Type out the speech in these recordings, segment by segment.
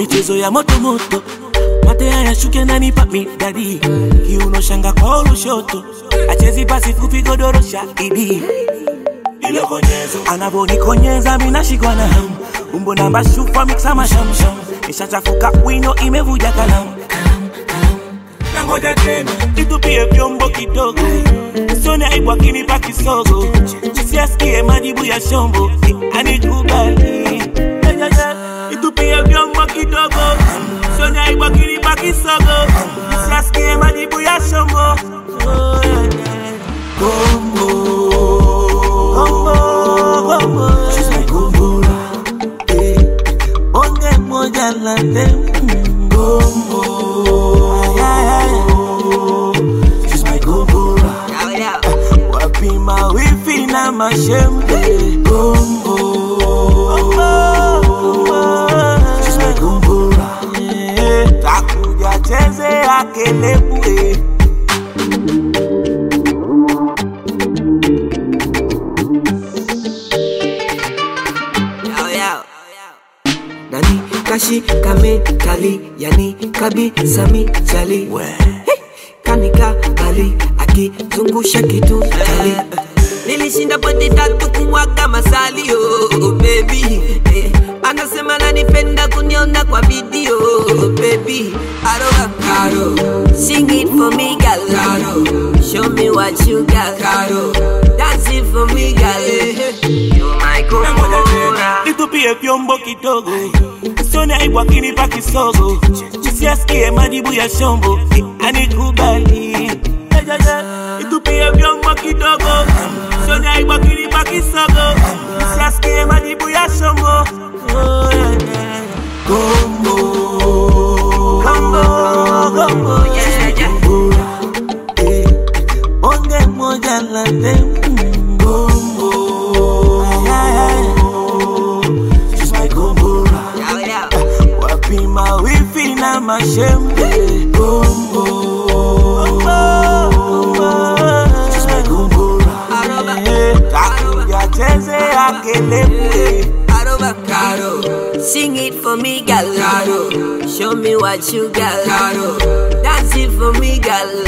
michezo ya moto moto, mate haya shuke na nipa midadi, kiuno shanga kwa lushoto, achezi pasi fupi godoro shahidi. Ilo konyezo anavonikonyeza mina shikwa na hamu, umbo namba shufa mixa mashamsham, nishachafuka wino imevuja kalamu. Nangoja tena nitupie vyombo kidogo, sione aibu akinipa kisogo, sisiasikie majibu ya shombo, anikubali. Nitupie vyombo kidogo, sione aibu akinipa kisogo, sisiasikie majibu ya shombo. She's my kumbura, onge moja la tembo. She's my kumbura, wapima wifi na mashembe. She's my kumbura, takuja cheze akelebue. Nani kashi kame kali, yani kabisa mi chali. Kanika kali, akizungusha kitu kali. Nilishinda pote tatu kumwaga masali, oh baby. Anasema nanipenda kuniona kwa video, baby. Aroga Karo, sing it for me girl. Karo, show me what you got. Karo, dance it for me girl. You my kumbura, nitupie vyombo kidogo, sione aibu akinipa kisogo, sisiasikie majibu ya shombo, anikubali. Nitupie vyombo kidogo, sione aibu akinipa kisogo, sisiasikie majibu ya shombo. Combo, yeah, yeah. Onge moja la tembo. She's my kumbura, wapima wifi na mashembe. She's my kumbura, takuja cheze akelebue. Karo, sing it for me girl. Karo, show me what you got. Karo, dance it for me girl.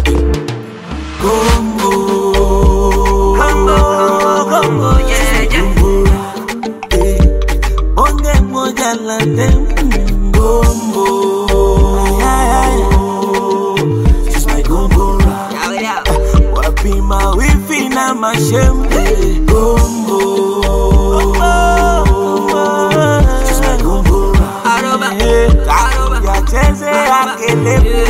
Combo, yeah, yeah. Onge moja la tembo. She's my kumbura, wapima wifi na mashembe. She's my kumbura, takuja cheze akelebue.